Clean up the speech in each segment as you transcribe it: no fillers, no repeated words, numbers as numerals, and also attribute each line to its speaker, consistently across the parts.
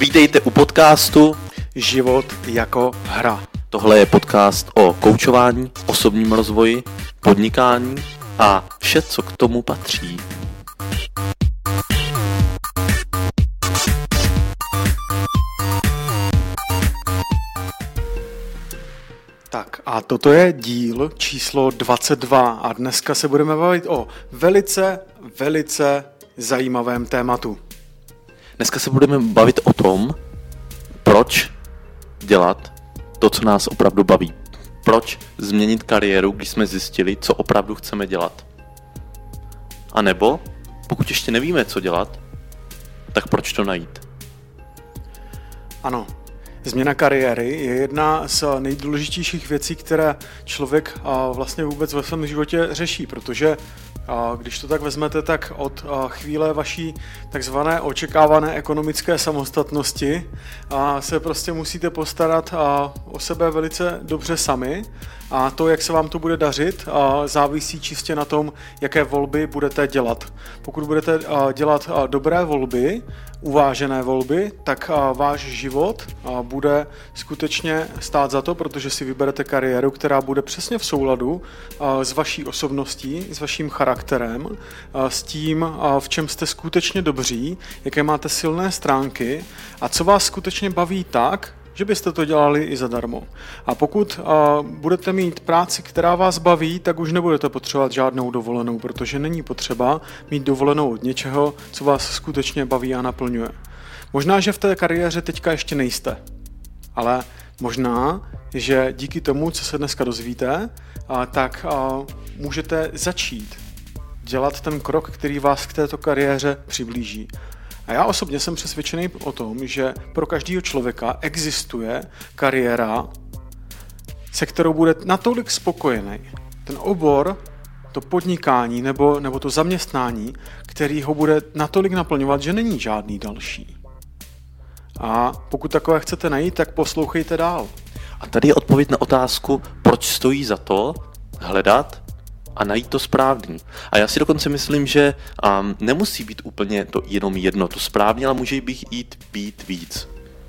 Speaker 1: Vítejte u podcastu
Speaker 2: Život jako hra.
Speaker 1: Tohle je podcast o koučování, osobním rozvoji, podnikání a vše, co k tomu patří.
Speaker 2: Tak a toto je díl číslo 22 a dneska se budeme bavit o velice zajímavém tématu.
Speaker 1: Dneska se budeme bavit o tom, proč dělat to, co nás opravdu baví. Proč změnit kariéru, když jsme zjistili, co opravdu chceme dělat. A nebo, pokud ještě nevíme, co dělat, tak proč to najít?
Speaker 2: Ano, změna kariéry je jedna z nejdůležitějších věcí, které člověk vlastně vůbec ve svém životě řeší, protože když to tak vezmete, tak od chvíle vaší takzvané očekávané ekonomické samostatnosti se prostě musíte postarat o sebe velice dobře sami a to, jak se vám to bude dařit, závisí čistě na tom, jaké volby budete dělat. Pokud budete dělat dobré volby, uvážené volby, tak váš život bude skutečně stát za to, protože si vyberete kariéru, která bude přesně v souladu s vaší osobností, s vaším charakterem, s tím, v čem jste skutečně dobří, jaké máte silné stránky a co vás skutečně baví tak, že byste to dělali i zadarmo. A pokud budete mít práci, která vás baví, tak už nebudete potřebovat žádnou dovolenou, protože není potřeba mít dovolenou od něčeho, co vás skutečně baví a naplňuje. Možná, že v té kariéře teďka ještě nejste, ale možná, že díky tomu, co se dneska dozvíte, tak můžete začít dělat ten krok, který vás k této kariéře přiblíží. A já osobně jsem přesvědčený o tom, že pro každého člověka existuje kariéra, se kterou bude natolik spokojený. Ten obor, to podnikání nebo to zaměstnání, který ho bude natolik naplňovat, že není žádný další. A pokud takové chcete najít, tak poslouchejte dál.
Speaker 1: A tady je odpověď na otázku, proč stojí za to hledat a najít to správný. A já si dokonce myslím, že nemusí být úplně to jenom jedno, to správně, ale může být víc.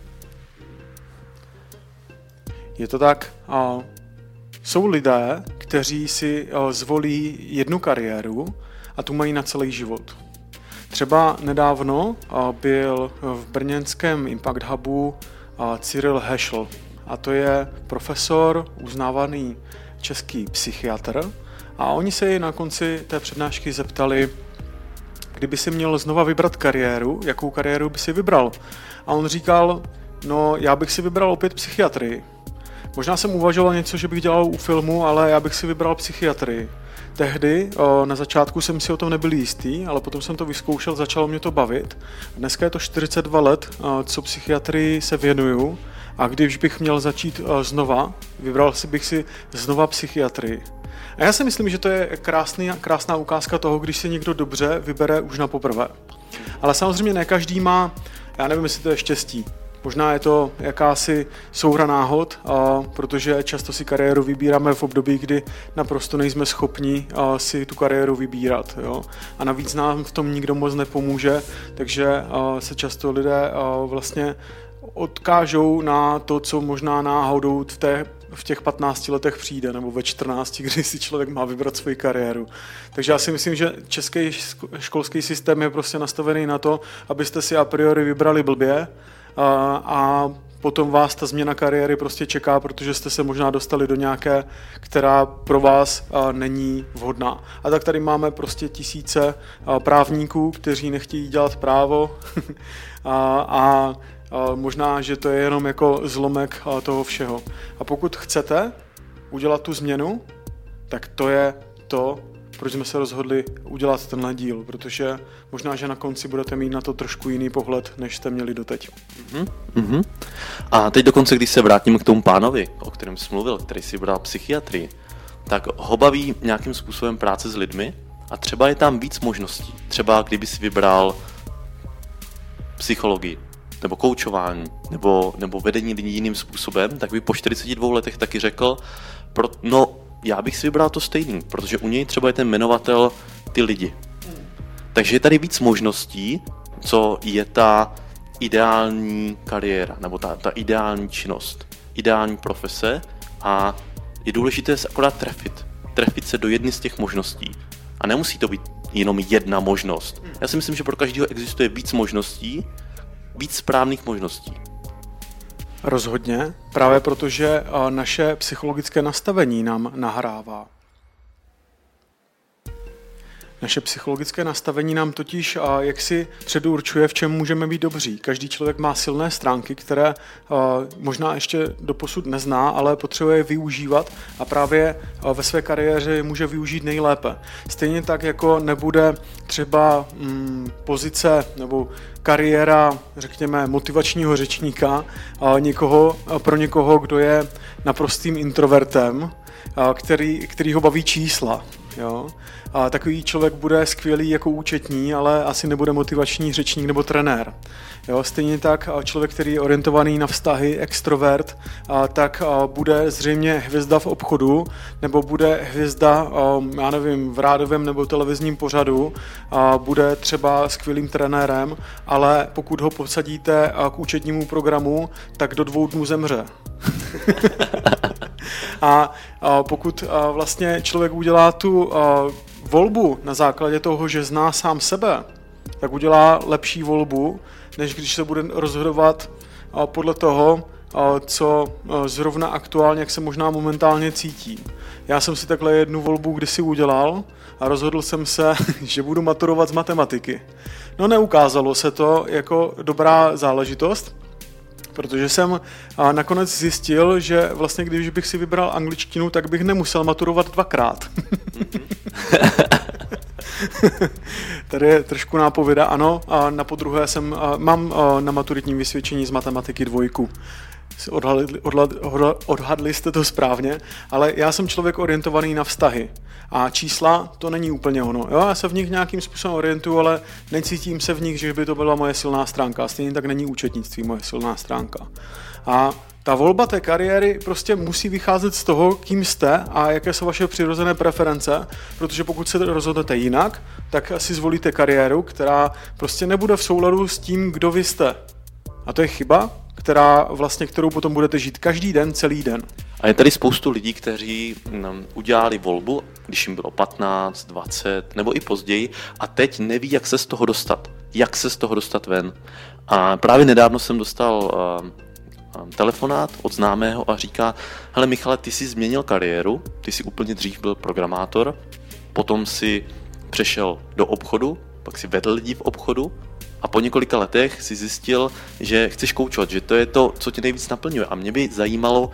Speaker 2: Je to tak. Jsou lidé, kteří si zvolí jednu kariéru a tu mají na celý život. Třeba nedávno byl v brněnském Impact Hubu Cyril Hešl. A to je profesor, uznávaný český psychiatr. A oni se jej na konci té přednášky zeptali, kdyby si měl znova vybrat kariéru, jakou kariéru by si vybral. A on říkal, no já bych si vybral opět psychiatrii. Možná jsem uvažoval něco, že bych dělal u filmu, ale já bych si vybral psychiatrii. Tehdy na začátku jsem si o tom nebyl jistý, ale potom jsem to vyzkoušel, začalo mě to bavit. Dneska je to 42 let, co psychiatrii se věnuju a když bych měl začít znova, vybral bych si znova psychiatrii. A já si myslím, že to je krásná ukázka toho, když se někdo dobře vybere už na poprvé. Ale samozřejmě ne každý má, já nevím, jestli to je štěstí. Možná je to jakási souhra náhod, protože často si kariéru vybíráme v období, kdy naprosto nejsme schopni si tu kariéru vybírat. Jo? A navíc nám v tom nikdo moc nepomůže, takže se často lidé vlastně odkážou na to, co možná náhodou v těch 15 letech přijde, nebo ve 14, kdy si člověk má vybrat svoji kariéru. Takže já si myslím, že český školský systém je prostě nastavený na to, abyste si a priori vybrali blbě a potom vás ta změna kariéry prostě čeká, protože jste se možná dostali do nějaké, která pro vás není vhodná. A tak tady máme prostě tisíce právníků, kteří nechtějí dělat právo a možná, že to je jenom jako zlomek toho všeho. A pokud chcete udělat tu změnu, tak to je to, proč jsme se rozhodli udělat tenhle díl, protože možná, že na konci budete mít na to trošku jiný pohled, než jste měli doteď.
Speaker 1: A teď dokonce, když se vrátím k tomu pánovi, o kterém jsi mluvil, který si vybral psychiatrii, tak ho baví nějakým způsobem práce s lidmi a třeba je tam víc možností. Třeba kdyby si vybral psychologii, nebo koučování, nebo vedení lidí jiným způsobem, tak by po 42 letech taky řekl, já bych si vybral to stejný, protože u něj třeba je ten jmenovatel ty lidi. Takže je tady víc možností, co je ta ideální kariéra, nebo ta ideální činnost, ideální profese a je důležité se akorát trefit se do jedny z těch možností. A nemusí to být jenom jedna možnost. Já si myslím, že pro každého existuje víc možností, víc správných možností.
Speaker 2: Rozhodně, právě protože naše psychologické nastavení nám nahrává. Naše psychologické nastavení nám totiž jaksi předurčuje, v čem můžeme být dobří. Každý člověk má silné stránky, které možná ještě doposud nezná, ale potřebuje je využívat a právě ve své kariéře je může využít nejlépe. Stejně tak, jako nebude třeba pozice nebo kariéra, řekněme, motivačního řečníka pro někoho, kdo je naprostým introvertem, který ho baví čísla. Jo? A takový člověk bude skvělý jako účetní, ale asi nebude motivační řečník nebo trenér. Jo? Stejně tak člověk, který je orientovaný na vztahy, extrovert, tak bude zřejmě hvězda v obchodu, nebo bude hvězda, já nevím, v rádovém nebo televizním pořadu, bude třeba skvělým trenérem, ale pokud ho posadíte k účetnímu programu, tak do 2 dnů zemře. A pokud vlastně člověk udělá tu volbu na základě toho, že zná sám sebe, tak udělá lepší volbu, než když se bude rozhodovat podle toho, co zrovna aktuálně, jak se možná momentálně cítí. Já jsem si takhle jednu volbu kdysi udělal a rozhodl jsem se, že budu maturovat z matematiky. No neukázalo se to jako dobrá záležitost, protože jsem nakonec zjistil, že vlastně když bych si vybral angličtinu, tak bych nemusel maturovat 2krát. Tady je trošku nápověda, ano, a na podruhé mám na maturitním vysvědčení z matematiky 2. Odhadli jste to správně, ale já jsem člověk orientovaný na vztahy a čísla to není úplně ono. Jo, já se v nich nějakým způsobem orientuju, ale necítím se v nich, že by to byla moje silná stránka. Stejně tak není účetnictví moje silná stránka. A ta volba té kariéry prostě musí vycházet z toho, kým jste a jaké jsou vaše přirozené preference, protože pokud se rozhodnete jinak, tak si zvolíte kariéru, která prostě nebude v souladu s tím, kdo vy jste. A to je chyba, kterou potom budete žít každý den, celý den.
Speaker 1: A je tady spoustu lidí, kteří udělali volbu, když jim bylo 15, 20 nebo i později a teď neví, jak se z toho dostat. Jak se z toho dostat ven. A právě nedávno jsem dostal telefonát od známého a říká: hele Michale, ty jsi změnil kariéru, ty jsi úplně dřív byl programátor, potom si přešel do obchodu, pak si vedl lidi v obchodu a po několika letech si zjistil, že chceš koučovat, že to je to, co tě nejvíc naplňuje. A mě by zajímalo,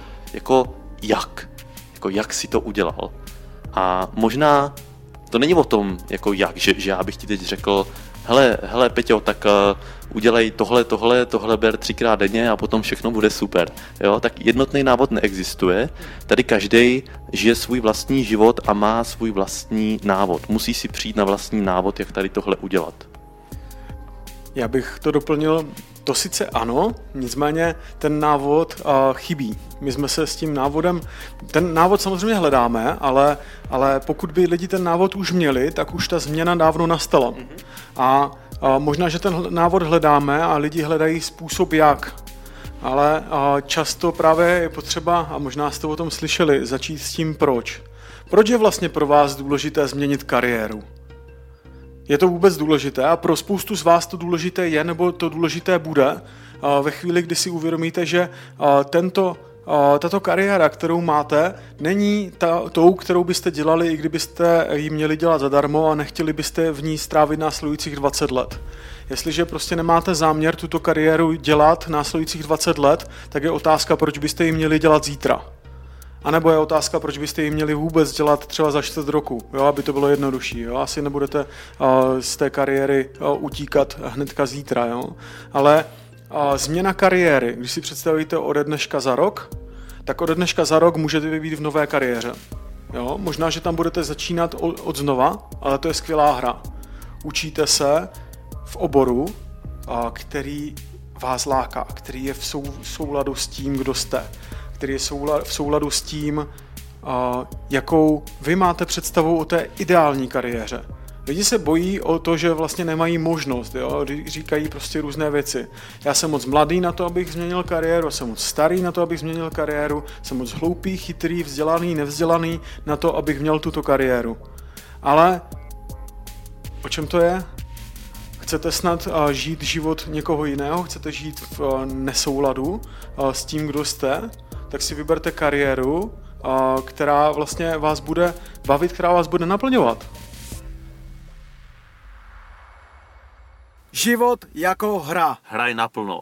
Speaker 1: jak si to udělal. A možná to není o tom, že já bych ti teď řekl: hele Peťo, tak udělej tohle ber 3krát denně a potom všechno bude super. Jo? Tak jednotný návod neexistuje. Tady každej žije svůj vlastní život a má svůj vlastní návod. Musí si přijít na vlastní návod, jak tady tohle udělat.
Speaker 2: Já bych to doplnil, to sice ano, nicméně ten návod chybí. My jsme se s tím návodem, ten návod samozřejmě hledáme, ale pokud by lidi ten návod už měli, tak už ta změna dávno nastala. A možná, že ten návod hledáme a lidi hledají způsob jak. Ale často právě je potřeba, a možná jste o tom slyšeli, začít s tím proč. Proč je vlastně pro vás důležité změnit kariéru? Je to vůbec důležité a pro spoustu z vás to důležité je, nebo to důležité bude ve chvíli, kdy si uvědomíte, že tato kariéra, kterou máte, není tou, kterou byste dělali, i kdybyste ji měli dělat zadarmo a nechtěli byste v ní strávit následujících 20 let. Jestliže prostě nemáte záměr tuto kariéru dělat následujících 20 let, tak je otázka, proč byste ji měli dělat zítra. A nebo je otázka, proč byste ji měli vůbec dělat třeba za 4 roku, jo, aby to bylo jednodušší. Jo. Asi nebudete z té kariéry utíkat hnedka zítra. Jo. Ale změna kariéry, když si představíte ode dneška za rok, tak ode dneška za rok můžete být v nové kariéře. Jo. Možná, že tam budete začínat od znova, ale to je skvělá hra. Učíte se v oboru, který vás láká, který je v souladu s tím, kdo jste, který je v souladu s tím, jakou vy máte představu o té ideální kariéře. Lidi se bojí o to, že vlastně nemají možnost, jo? Říkají prostě různé věci. Já jsem moc mladý na to, abych změnil kariéru, jsem moc starý na to, abych změnil kariéru, jsem moc hloupý, chytrý, vzdělaný, nevzdělaný na to, abych měl tuto kariéru. Ale o čem to je? Chcete snad žít život někoho jiného? Chcete žít v nesouladu s tím, kdo jste? Tak si vyberte kariéru, která vlastně vás bude bavit, která vás bude naplňovat.
Speaker 3: Život jako hra.
Speaker 1: Hraj naplno.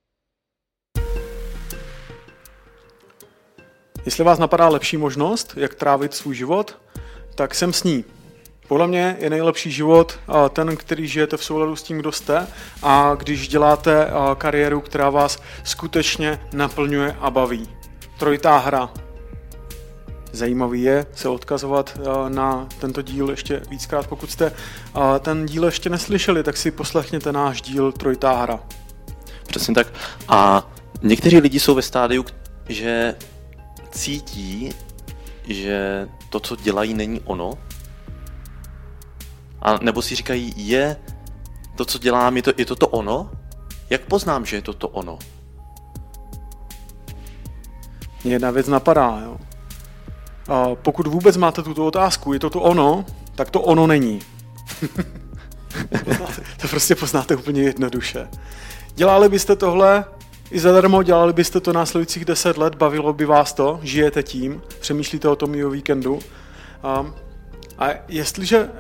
Speaker 2: Jestli vás napadá lepší možnost, jak trávit svůj život, tak jsem s ní. Podle mě je nejlepší život ten, který žijete v souladu s tím, kdo jste, a když děláte kariéru, která vás skutečně naplňuje a baví. Trojitá hra. Zajímavý je se odkazovat na tento díl ještě víckrát. Pokud jste ten díl ještě neslyšeli, tak si poslechněte náš díl Trojitá hra.
Speaker 1: Přesně tak. A někteří lidi jsou ve stádiu, že cítí, že to, co dělají, není ono. A nebo si říkají, je to, co dělám, je to ono? Jak poznám, že je to ono?
Speaker 2: Mě jedna věc napadá, jo. Pokud vůbec máte tuto otázku, je to ono, tak to ono není. To prostě poznáte úplně jednoduše. Dělali byste tohle i zadarmo, dělali byste to následujících 10 let, bavilo by vás to, žijete tím, přemýšlíte o tom i o víkendu. A jestliže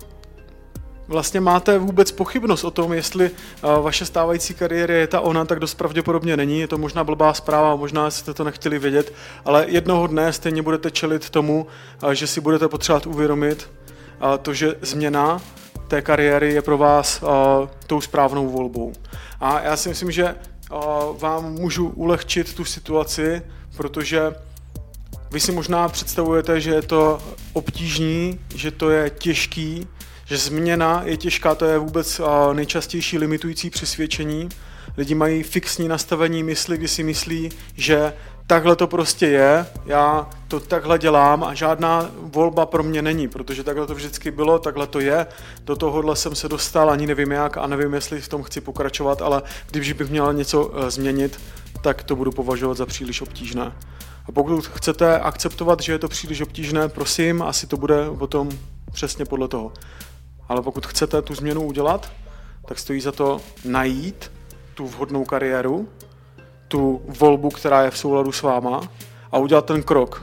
Speaker 2: vlastně máte vůbec pochybnost o tom, jestli vaše stávající kariéra je ta ona, tak dost pravděpodobně není. Je to možná blbá zpráva, možná jste to nechtěli vědět, ale jednoho dne stejně budete čelit tomu, že si budete potřebovat uvědomit to, že změna té kariéry je pro vás tou správnou volbou. A já si myslím, že vám můžu ulehčit tu situaci, protože vy si možná představujete, že je to obtížný, že to je těžký, že změna je těžká, to je vůbec nejčastější limitující přesvědčení. Lidi mají fixní nastavení mysli, kdy si myslí, že takhle to prostě je, já to takhle dělám a žádná volba pro mě není, protože takhle to vždycky bylo, takhle to je, do tohohle jsem se dostal, ani nevím jak a nevím, jestli v tom chci pokračovat, ale když bych měl něco změnit, tak to budu považovat za příliš obtížné. A pokud chcete akceptovat, že je to příliš obtížné, prosím, asi to bude potom přesně podle toho. Ale pokud chcete tu změnu udělat, tak stojí za to najít tu vhodnou kariéru, tu volbu, která je v souladu s váma, a udělat ten krok.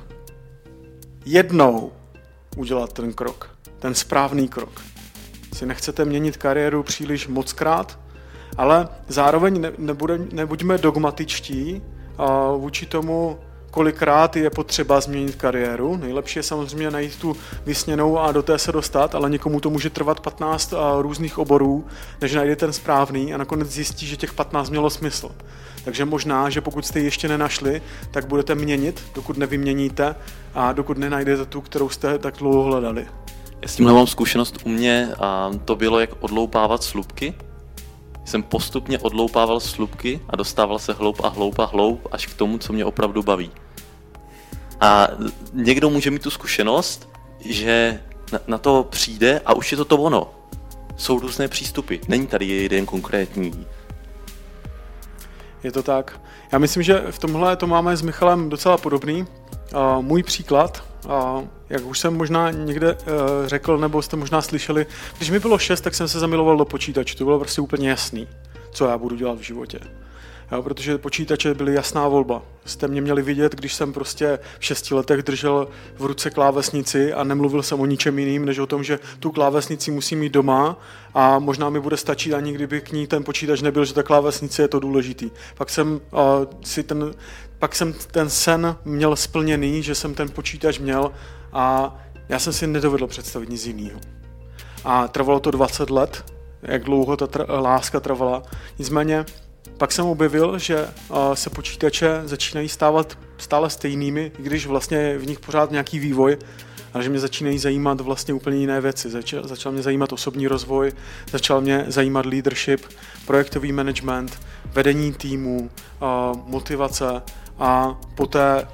Speaker 2: Jednou udělat ten krok, ten správný krok. Si nechcete měnit kariéru příliš mockrát, ale zároveň nebuďme dogmatičtí vůči tomu, kolikrát je potřeba změnit kariéru. Nejlepší je samozřejmě najít tu vysněnou a do té se dostat, ale někomu to může trvat 15 různých oborů, než najde ten správný a nakonec zjistí, že těch 15 mělo smysl. Takže možná, že pokud jste ji ještě nenašli, tak budete měnit, dokud nevyměníte a dokud nenajdete tu, kterou jste tak dlouho hledali.
Speaker 1: Já s tímhle mám zkušenost u mě a to bylo jak odloupávat slupky. Jsem postupně odloupával slupky a dostával se hloub a hloub a hloub až k tomu, co mě opravdu baví. A někdo může mít tu zkušenost, že na to přijde a už je to ono. Jsou různé přístupy, není tady jeden konkrétní.
Speaker 2: Je to tak. Já myslím, že v tomhle to máme s Michalem docela podobný. Můj příklad, jak už jsem možná někde řekl, nebo jste možná slyšeli, když mi bylo 6, tak jsem se zamiloval do počítačů. To bylo prostě úplně jasný, co já budu dělat v životě. Jo, protože počítače byly jasná volba. Jste mě měli vidět, když jsem prostě v 6 letech držel v ruce klávesnici a nemluvil jsem o ničem jiným, než o tom, že tu klávesnici musím mít doma a možná mi bude stačit, ani kdyby k ní ten počítač nebyl, že ta klávesnice je to důležitý. Pak jsem ten sen měl splněný, že jsem ten počítač měl a já jsem si nedovedl představit nic jiného. A trvalo to 20 let, jak dlouho ta láska trvala. Nicméně pak jsem objevil, že se počítače začínají stávat stále stejnými, i když vlastně je v nich pořád nějaký vývoj, ale že mě začínají zajímat vlastně úplně jiné věci. Začal mě zajímat osobní rozvoj, začal mě zajímat leadership, projektový management, vedení týmu, motivace a poté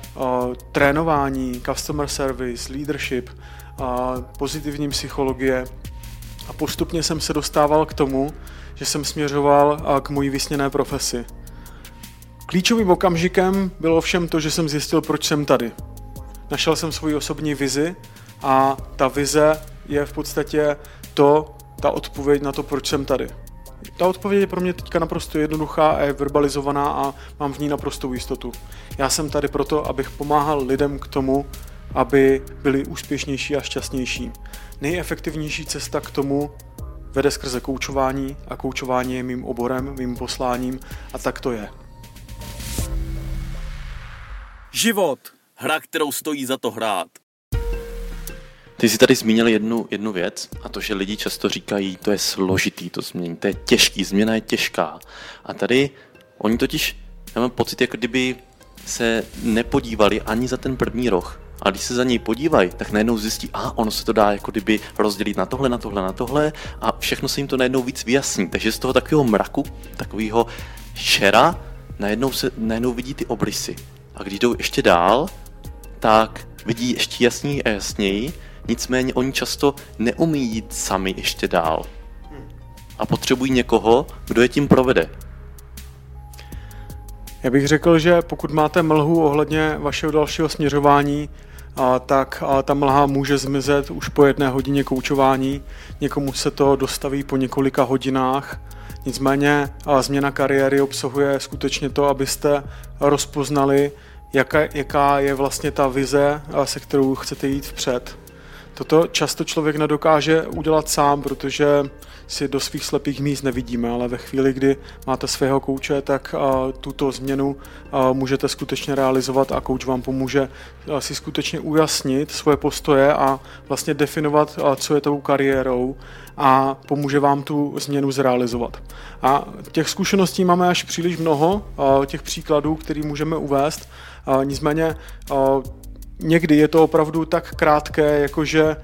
Speaker 2: trénování, customer service, leadership, pozitivní psychologie A postupně jsem se dostával k tomu, že jsem směřoval k mojí vysněné profesi. Klíčovým okamžikem bylo všem to, že jsem zjistil, proč jsem tady. Našel jsem svoji osobní vizi a ta vize je v podstatě ta odpověď na to, proč jsem tady. Ta odpověď je pro mě teďka naprosto jednoduchá a je verbalizovaná a mám v ní naprostou jistotu. Já jsem tady proto, abych pomáhal lidem k tomu, aby byli úspěšnější a šťastnější. Nejefektivnější cesta k tomu vede skrze koučování a koučování je mým oborem, mým posláním a tak to je.
Speaker 3: Život. Hra, kterou stojí za to hrát.
Speaker 1: Ty jsi tady zmínil jednu věc a to, že lidi často říkají, to je složitý to změnit, to je těžký, změna je těžká. A tady oni totiž, já mám pocit, jako kdyby se nepodívali ani za ten první roh. A když se za něj podívají, tak najednou zjistí, ono se to dá jako kdyby rozdělit na tohle a všechno se jim to najednou víc vyjasní. Takže z toho takového mraku, takového šera, najednou vidí ty obrysy. A když jdou ještě dál, tak vidí ještě jasněji a jasněji, nicméně oni často neumí jít sami ještě dál. A potřebují někoho, kdo je tím provede.
Speaker 2: Já bych řekl, že pokud máte mlhu ohledně vašeho dalšího směřování, tak ta mlha může zmizet už po 1 hodině koučování. Někomu se to dostaví po několika hodinách. Nicméně změna kariéry obsahuje skutečně to, abyste rozpoznali, jaká je vlastně ta vize, se kterou chcete jít vpřed. Toto často člověk nedokáže udělat sám, protože si do svých slepých míst nevidíme, ale ve chvíli, kdy máte svého kouče, tak tuto změnu můžete skutečně realizovat a kouč vám pomůže si skutečně ujasnit svoje postoje a vlastně definovat, co je tou kariérou a pomůže vám tu změnu zrealizovat. A těch zkušeností máme až příliš mnoho, těch příkladů, které můžeme uvést, nicméně někdy je to opravdu tak krátké, jakože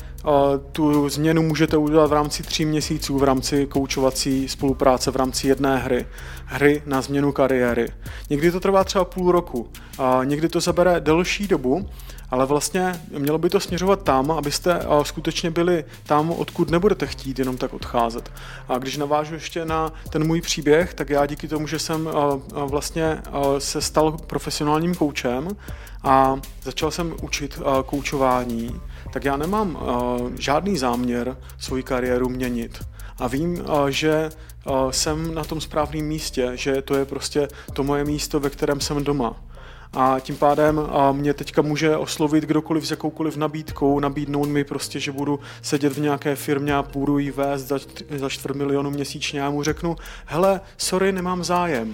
Speaker 2: tu změnu můžete udělat v rámci 3 měsíců, v rámci koučovací spolupráce, v rámci jedné hry na změnu kariéry. Někdy to trvá třeba půl roku, někdy to zabere delší dobu, ale vlastně mělo by to směřovat tam, abyste skutečně byli tam, odkud nebudete chtít jenom tak odcházet. A když navážu ještě na ten můj příběh, tak já díky tomu, že jsem vlastně se stal profesionálním koučem a začal jsem učit koučování, tak já nemám žádný záměr svoji kariéru měnit. A vím, že jsem na tom správném místě, že to je prostě to moje místo, ve kterém jsem doma. A tím pádem mě teďka může oslovit kdokoliv s jakoukoliv nabídkou, nabídnout mi prostě, že budu sedět v nějaké firmě a půjdu jí vést za 4 miliony měsíčně. Já mu řeknu, hele, sorry, nemám zájem.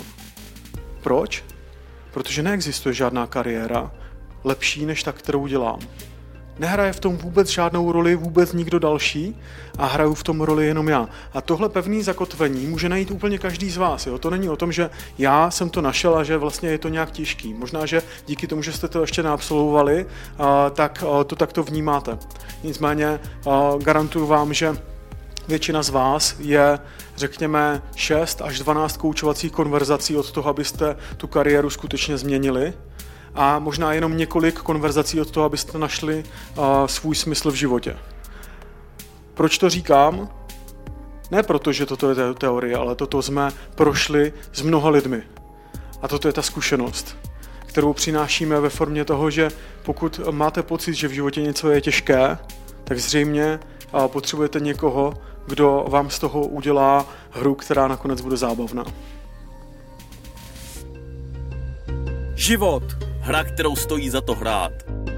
Speaker 2: Proč? Protože neexistuje žádná kariéra lepší než ta, kterou dělám. Nehraje v tom vůbec žádnou roli vůbec nikdo další a hraju v tom roli jenom já. A tohle pevné zakotvení může najít úplně každý z vás. Jo? To není o tom, že já jsem to našel a že vlastně je to nějak těžký. Možná, že díky tomu, že jste to ještě neabsolvovali, tak to takto vnímáte. Nicméně garantuju vám, že většina z vás je, řekněme, 6 až 12 koučovacích konverzací od toho, abyste tu kariéru skutečně změnili. A možná jenom několik konverzací od toho, abyste našli svůj smysl v životě. Proč to říkám? Ne proto, že toto je teorie, ale toto jsme prošli s mnoha lidmi. A toto je ta zkušenost, kterou přinášíme ve formě toho, že pokud máte pocit, že v životě něco je těžké, tak zřejmě potřebujete někoho, kdo vám z toho udělá hru, která nakonec bude zábavná.
Speaker 3: Život. Hra, kterou stojí za to hrát.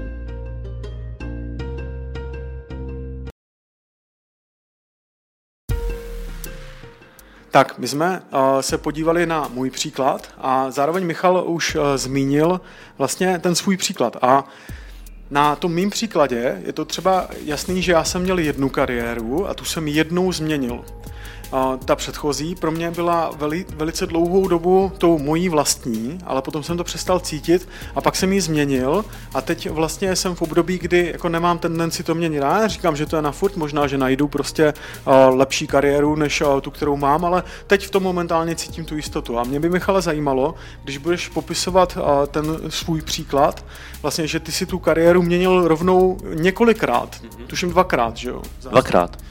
Speaker 2: Tak, my jsme se podívali na můj příklad a zároveň Michal už zmínil vlastně ten svůj příklad. A na tom mým příkladě je to třeba jasný, že já jsem měl jednu kariéru a tu jsem jednou změnil. Ta předchozí pro mě byla velice dlouhou dobu tou mojí vlastní, ale potom jsem to přestal cítit a pak jsem ji změnil a teď vlastně jsem v období, kdy jako nemám tendenci to měnit. Já říkám, že to je na furt, možná, že najdu prostě lepší kariéru než tu, kterou mám, ale teď v tom momentálně cítím tu jistotu. A mě by, Michale, zajímalo, když budeš popisovat ten svůj příklad, vlastně, že ty si tu kariéru měnil rovnou několikrát, tuším 2krát, že jo?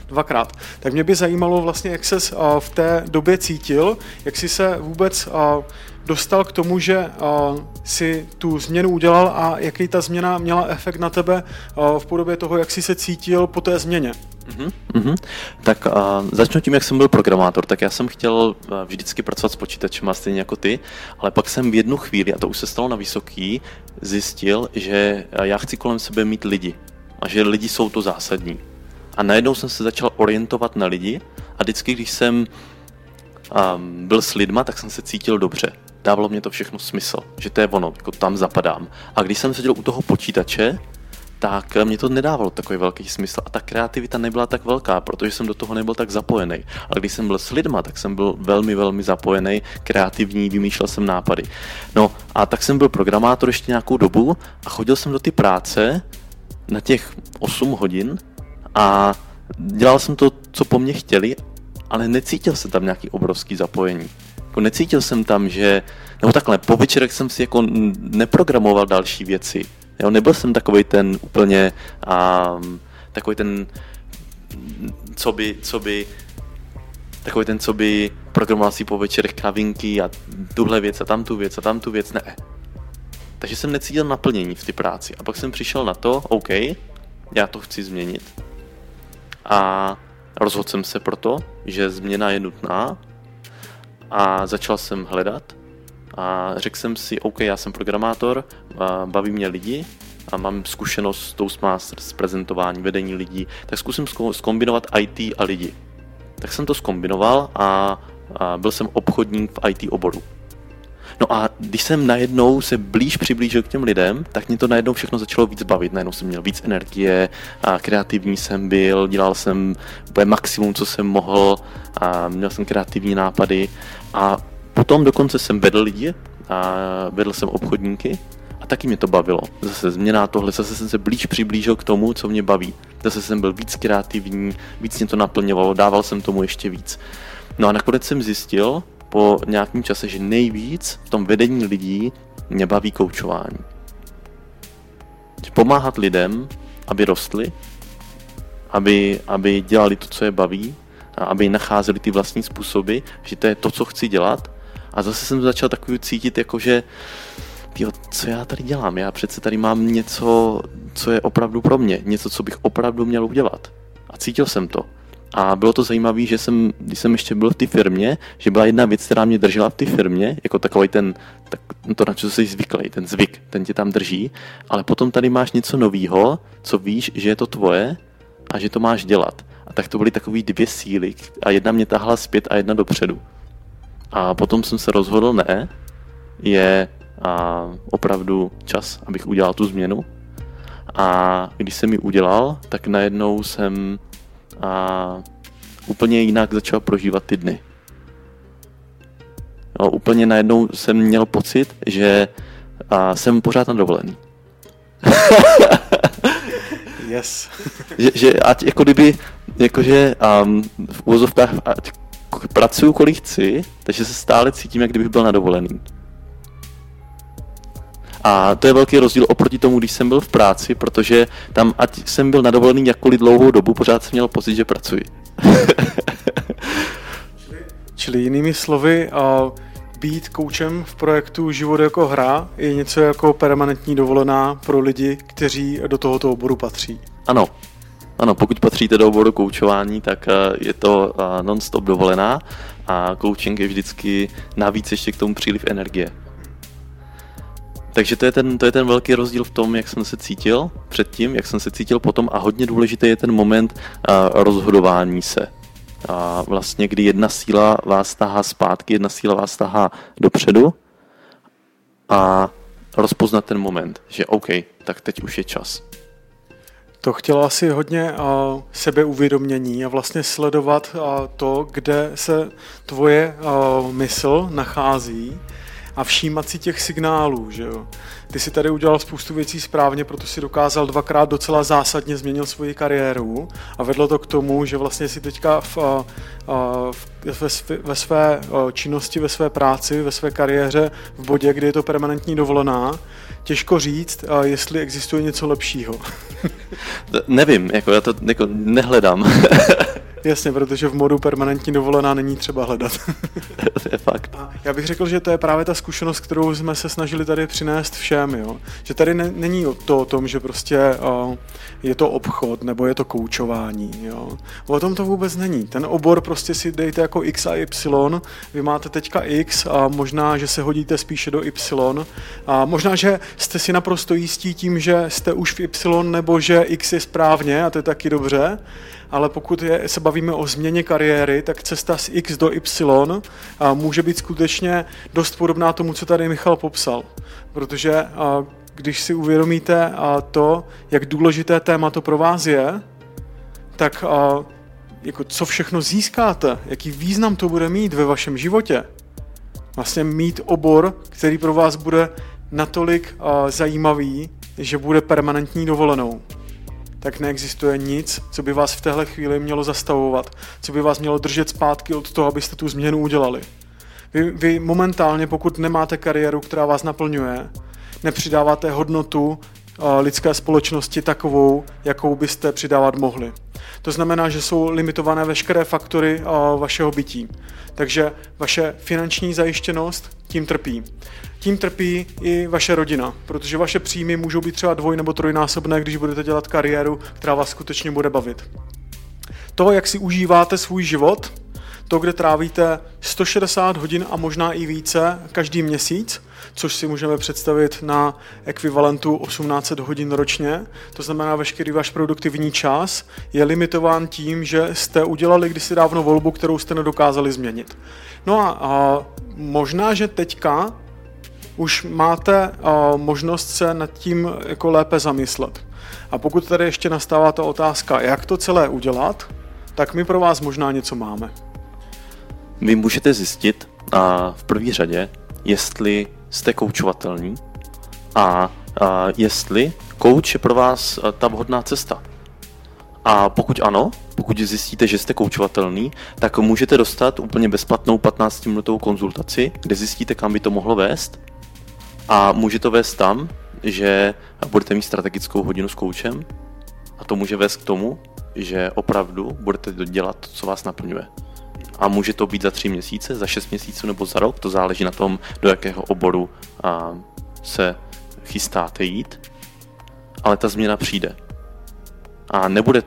Speaker 2: Dvakrát. Tak mě by zajímalo vlastně, jak ses v té době cítil, jak jsi se vůbec dostal k tomu, že si tu změnu udělal a jaký ta změna měla efekt na tebe v podobě toho, jak jsi se cítil po té změně.
Speaker 1: Tak začnu tím, jak jsem byl programátor, tak já jsem chtěl vždycky pracovat s počítačem, stejně jako ty, ale pak jsem v jednu chvíli, a to už se stalo na vysoký, zjistil, že já chci kolem sebe mít lidi a že lidi jsou to zásadní. A najednou jsem se začal orientovat na lidi a vždycky, když jsem byl s lidma, tak jsem se cítil dobře. Dávalo mě to všechno smysl, že to je ono, jako tam zapadám. A když jsem seděl u toho počítače, tak mě to nedávalo takový velký smysl a ta kreativita nebyla tak velká, protože jsem do toho nebyl tak zapojený. Ale když jsem byl s lidma, tak jsem byl velmi, velmi zapojený, kreativní, vymýšlel jsem nápady. No a tak jsem byl programátor ještě nějakou dobu a chodil jsem do ty práce na těch 8 hodin a dělal jsem to, co po mně chtěli, ale necítil jsem tam nějaký obrovský zapojení. Jako necítil jsem tam, že, nebo takhle, po večerech jsem si jako neprogramoval další věci. Jo, nebyl jsem takovej ten úplně, takový ten, co by programoval si po večerech kavinky a tuhle věc a tamtu věc, ne. Takže jsem necítil naplnění v té práci. A pak jsem přišel na to, OK, já to chci změnit. A rozhodl jsem se proto, že změna je nutná a začal jsem hledat. A řekl jsem si, OK, já jsem programátor, baví mě lidi a mám zkušenost s Toastmasters, s prezentování, vedení lidí, tak zkusím zkombinovat IT a lidi. Tak jsem to zkombinoval a byl jsem obchodník v IT oboru. No a když jsem najednou se přiblížil k těm lidem, tak mě to najednou všechno začalo víc bavit. Najednou jsem měl víc energie, a kreativní jsem byl, dělal jsem úplně maximum, co jsem mohl, a měl jsem kreativní nápady a potom dokonce jsem vedl lidi a vedl jsem obchodníky a taky mě to bavilo. Zase změna tohle, zase jsem se přiblížil k tomu, co mě baví. Zase jsem byl víc kreativní, víc mě to naplňovalo, dával jsem tomu ještě víc. No a nakonec jsem zjistil po nějakém čase, že nejvíc v tom vedení lidí mě baví koučování. Pomáhat lidem, aby rostli, aby dělali to, co je baví, a aby nacházeli ty vlastní způsoby, že to je to, co chci dělat. A zase jsem začal takový cítit, jakože co já tady dělám? Já přece tady mám něco, co je opravdu pro mě. Něco, co bych opravdu měl udělat. A cítil jsem to. A bylo to zajímavé, že když jsem ještě byl v té firmě, že byla jedna věc, která mě držela v té firmě, jako takový to, na co jsi zvyklý, ten zvyk, ten tě tam drží, ale potom tady máš něco novýho, co víš, že je to tvoje a že to máš dělat. A tak to byly takový 2 síly a jedna mě tahla zpět a jedna dopředu. A potom jsem se rozhodl, ne, je opravdu čas, abych udělal tu změnu. A když jsem ji udělal, tak najednou jsem úplně jinak začal prožívat ty dny. No, úplně najednou jsem měl pocit, že jsem pořád na dovolený.
Speaker 2: Yes.
Speaker 1: že ať jako kdyby, jakože v uvozovkách pracuju kolik chci, takže se stále cítím, jak kdybych byl na dovolený. A to je velký rozdíl oproti tomu, když jsem byl v práci, protože tam, ať jsem byl na dovolený jakkoliv dlouhou dobu, pořád jsem měl pocit, že pracuji.
Speaker 2: Čili jinými slovy, být koučem v projektu Život jako hra je něco jako permanentní dovolená pro lidi, kteří do tohoto oboru patří.
Speaker 1: Ano, pokud patříte do oboru koučování, tak je to non-stop dovolená a coaching je vždycky navíc ještě k tomu příliv energie. Takže to je ten velký rozdíl v tom, jak jsem se cítil předtím, jak jsem se cítil potom a hodně důležitý je ten moment rozhodování se. A vlastně, kdy jedna síla vás tahá zpátky, jedna síla vás tahá dopředu a rozpoznat ten moment, že OK, tak teď už je čas.
Speaker 2: To chtělo asi hodně sebeuvědomění a vlastně sledovat to, kde se tvoje mysl nachází a všímat si těch signálů, že jo. Ty si tady udělal spoustu věcí správně, proto si dokázal 2krát docela zásadně změnil svoji kariéru a vedlo to k tomu, že vlastně si teďka ve své činnosti, ve své práci, ve své kariéře v bodě, kdy je to permanentní dovolená. Těžko říct, jestli existuje něco lepšího.
Speaker 1: Nevím, já to nehledám.
Speaker 2: Jasně, protože v modu permanentní dovolená není třeba hledat.
Speaker 1: To je fakt.
Speaker 2: A já bych řekl, že to je právě ta zkušenost, kterou jsme se snažili tady přinést všem. Jo? Že tady není to o tom, že prostě je to obchod nebo je to koučování. Jo? O tom to vůbec není. Ten obor prostě si dejte jako X a Y. Vy máte teďka X a možná, že se hodíte spíše do Y. A možná, že jste si naprosto jistí tím, že jste už v Y nebo že X je správně a to je taky dobře. Ale pokud se bavíme o změně kariéry, tak cesta z X do Y může být skutečně dost podobná tomu, co tady Michal popsal. Protože když si uvědomíte to, jak důležité téma to pro vás je, tak jako co všechno získáte, jaký význam to bude mít ve vašem životě. Vlastně mít obor, který pro vás bude natolik zajímavý, že bude permanentní dovolenou. Tak neexistuje nic, co by vás v téhle chvíli mělo zastavovat, co by vás mělo držet zpátky od toho, abyste tu změnu udělali. Vy momentálně, pokud nemáte kariéru, která vás naplňuje, nepřidáváte hodnotu lidské společnosti takovou, jakou byste přidávat mohli. To znamená, že jsou limitované veškeré faktory vašeho bytí. Takže vaše finanční zajištěnost tím trpí. Tím trpí i vaše rodina, protože vaše příjmy můžou být třeba 2- nebo 3násobné, když budete dělat kariéru, která vás skutečně bude bavit. To, jak si užíváte svůj život, to, kde trávíte 160 hodin a možná i více každý měsíc, což si můžeme představit na ekvivalentu 1800 hodin ročně, to znamená veškerý váš produktivní čas je limitován tím, že jste udělali kdysi dávno volbu, kterou jste nedokázali změnit. No a možná, že teďka už máte možnost se nad tím jako lépe zamyslet. A pokud tady ještě nastává ta otázka, jak to celé udělat, tak my pro vás možná něco máme.
Speaker 1: Vy můžete zjistit v první řadě, jestli jste koučovatelní a jestli kouč je pro vás ta vhodná cesta. A pokud ano, pokud zjistíte, že jste koučovatelný, tak můžete dostat úplně bezplatnou 15-minutovou konzultaci, kde zjistíte, kam by to mohlo vést. A může to vést tam, že budete mít strategickou hodinu s koučem a to může vést k tomu, že opravdu budete dělat to, co vás naplňuje. A může to být za 3 měsíce, za 6 měsíců nebo za rok, to záleží na tom, do jakého oboru se chystáte jít, ale ta změna přijde. A nebude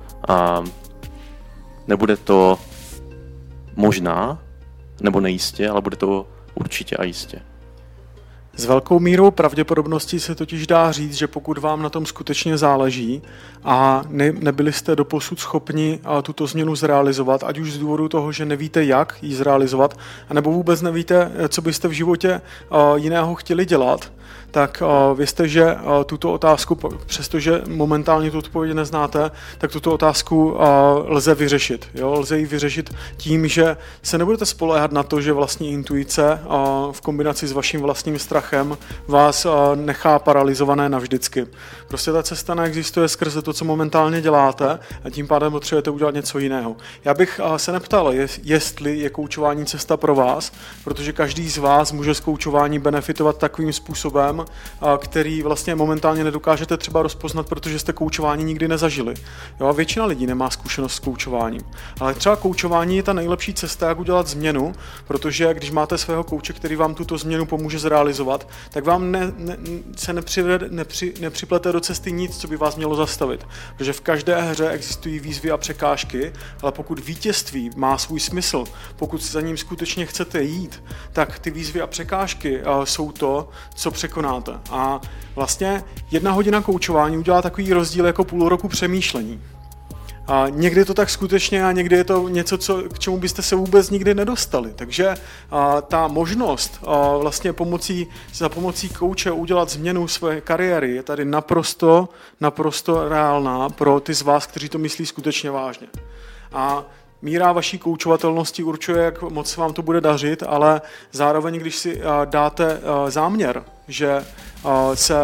Speaker 1: to možná, nebo nejistě, ale bude to určitě a jistě.
Speaker 2: S velkou mírou pravděpodobnosti se totiž dá říct, že pokud vám na tom skutečně záleží a nebyli jste doposud schopni tuto změnu zrealizovat, ať už z důvodu toho, že nevíte, jak ji zrealizovat, anebo vůbec nevíte, co byste v životě jiného chtěli dělat, tak vězte, že tuto otázku, přestože momentálně tu odpověď neznáte, tak tuto otázku lze vyřešit. Jo? Lze ji vyřešit tím, že se nebudete spoléhat na to, že vlastní intuice v kombinaci s vaším vlastním strachem vás nechá paralizované navždycky. Prostě ta cesta neexistuje skrze to, co momentálně děláte a tím pádem potřebujete udělat něco jiného. Já bych se neptal, jestli je koučování cesta pro vás, protože každý z vás může z koučování benefitovat takovým způsobem, který vlastně momentálně nedokážete třeba rozpoznat, protože jste koučování nikdy nezažili. Jo, a většina lidí nemá zkušenost s koučováním. Ale třeba koučování je ta nejlepší cesta, jak udělat změnu, protože když máte svého kouče, který vám tuto změnu pomůže zrealizovat, tak vám se nepřiplete do cesty nic, co by vás mělo zastavit. Protože v každé hře existují výzvy a překážky, ale pokud vítězství má svůj smysl, pokud za ním skutečně chcete jít, tak ty výzvy a překážky jsou to, co překonáte. A vlastně 1 hodina koučování udělá takový rozdíl jako půl roku přemýšlení. A někdy je to tak skutečně a někdy je to něco, k čemu byste se vůbec nikdy nedostali. Takže ta možnost vlastně za pomocí kouče udělat změnu své kariéry je tady naprosto reálná pro ty z vás, kteří to myslí skutečně vážně. A míra vaší koučovatelnosti určuje, jak moc se vám to bude dařit, ale zároveň, když si dáte záměr, že se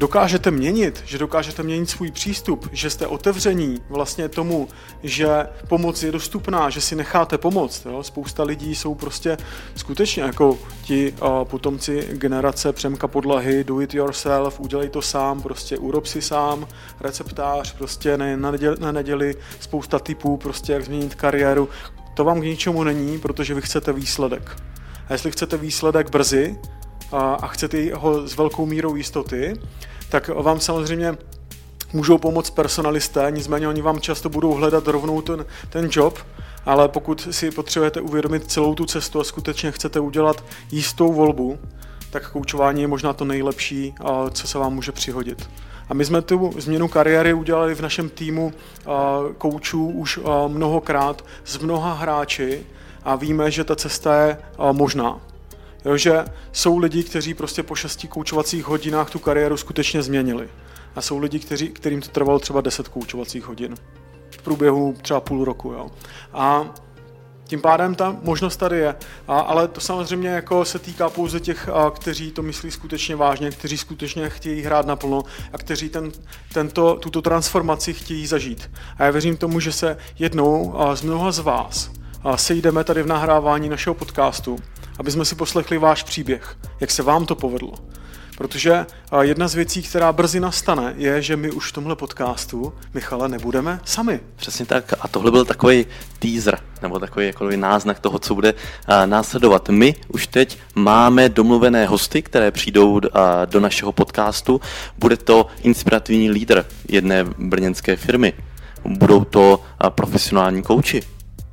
Speaker 2: dokážete měnit, že dokážete měnit svůj přístup, že jste otevření vlastně tomu, že pomoc je dostupná, že si necháte pomoct. Jo? Spousta lidí jsou prostě skutečně jako ti potomci generace Přemka Podlahy, do it yourself, udělej to sám, prostě urob si sám, receptář, prostě na neděli spousta typů, prostě jak změnit kariéru. To vám k ničemu není, protože vy chcete výsledek. A jestli chcete výsledek brzy a chcete ho s velkou mírou jistoty, tak vám samozřejmě můžou pomoct personalisté, nicméně oni vám často budou hledat rovnou ten job, ale pokud si potřebujete uvědomit celou tu cestu a skutečně chcete udělat jistou volbu, tak koučování je možná to nejlepší, co se vám může přihodit. A my jsme tu změnu kariéry udělali v našem týmu koučů už mnohokrát s mnoha hráči a víme, že ta cesta je možná. Jo, že jsou lidi, kteří prostě po 6 koučovacích hodinách tu kariéru skutečně změnili. A jsou lidi, kterým to trvalo třeba 10 koučovacích hodin. V průběhu třeba půl roku. Jo. A tím pádem ta možnost tady je. Ale to samozřejmě jako se týká pouze těch, kteří to myslí skutečně vážně, kteří skutečně chtějí hrát naplno a kteří tuto transformaci chtějí zažít. A já věřím tomu, že se jednou z mnoha z vás sejdeme tady v nahrávání našeho podcastu, aby jsme si poslechli váš příběh, jak se vám to povedlo. Protože jedna z věcí, která brzy nastane, je, že my už v tomhle podcastu, Michale, nebudeme sami.
Speaker 1: Přesně tak. A tohle byl takový teaser, nebo takový náznak toho, co bude následovat. My už teď máme domluvené hosty, které přijdou do našeho podcastu. Bude to inspirativní lídr jedné brněnské firmy. Budou to profesionální kouči.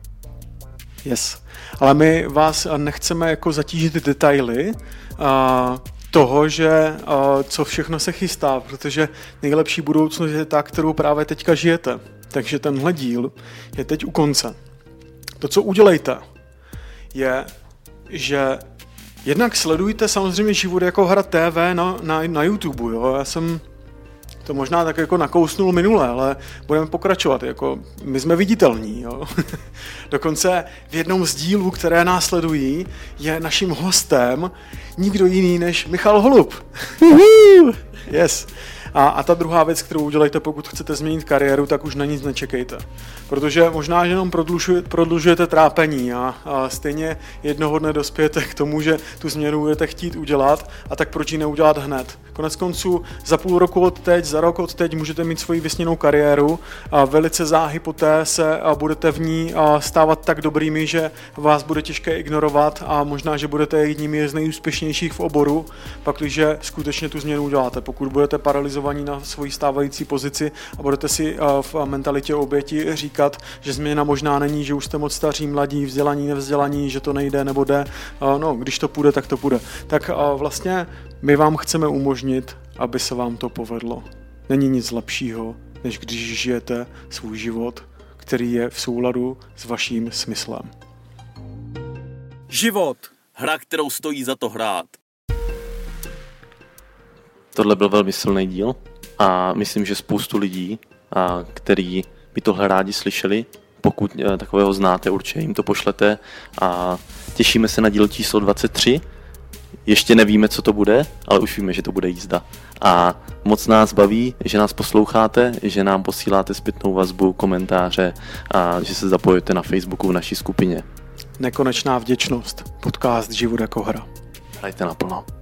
Speaker 2: Yes. Ale my vás nechceme jako zatížit detaily toho, že co všechno se chystá, protože nejlepší budoucnost je ta, kterou právě teďka žijete. Takže tenhle díl je teď u konce. To, co udělejte, je, že jednak sledujte samozřejmě Život jako hra TV na YouTube. Jo? Já jsem to možná tak jako nakousnul minule, ale budeme pokračovat. Jako my jsme viditelní. Jo? Dokonce v jednom z dílů, které následují, je naším hostem nikdo jiný než Michal Holub. Yes. A ta druhá věc, kterou udělejte, pokud chcete změnit kariéru, tak už na nic nečekejte. Protože možná, že jenom prodlužujete trápení a stejně jednoho dne dospějete k tomu, že tu změnu budete chtít udělat, a tak proč ji neudělat hned. Koneckonců za půl roku od teď, za rok od teď můžete mít svoji vysněnou kariéru a velice záhy poté se budete v ní stávat tak dobrými, že vás bude těžké ignorovat a možná, že budete jedními z nejúspěšnějších v oboru, pakliže skutečně tu změnu uděláte. Pokud budete paralizovaní na svoji stávající pozici a budete si v mentalitě oběti říkat, že změna možná není, že už jste moc staří, mladí, vzdělaní, nevzdělaní, že to nejde nebo jde, no, když to půjde, tak to půjde. Tak vlastně my vám chceme umožnit, aby se vám to povedlo. Není nic lepšího, než když žijete svůj život, který je v souladu s vaším smyslem.
Speaker 3: Život. Hra, kterou stojí za to hrát.
Speaker 1: Tohle byl velmi silný díl a myslím, že spoustu lidí, který by tohle rádi slyšeli, pokud takového znáte, určitě jim to pošlete a těšíme se na díl číslo 23. Ještě nevíme, co to bude, ale už víme, že to bude jízda. A moc nás baví, že nás posloucháte, že nám posíláte zpětnou vazbu, komentáře a že se zapojujete na Facebooku v naší skupině.
Speaker 2: Nekonečná vděčnost. Podcast Život jako hra.
Speaker 1: Hrajte naplno.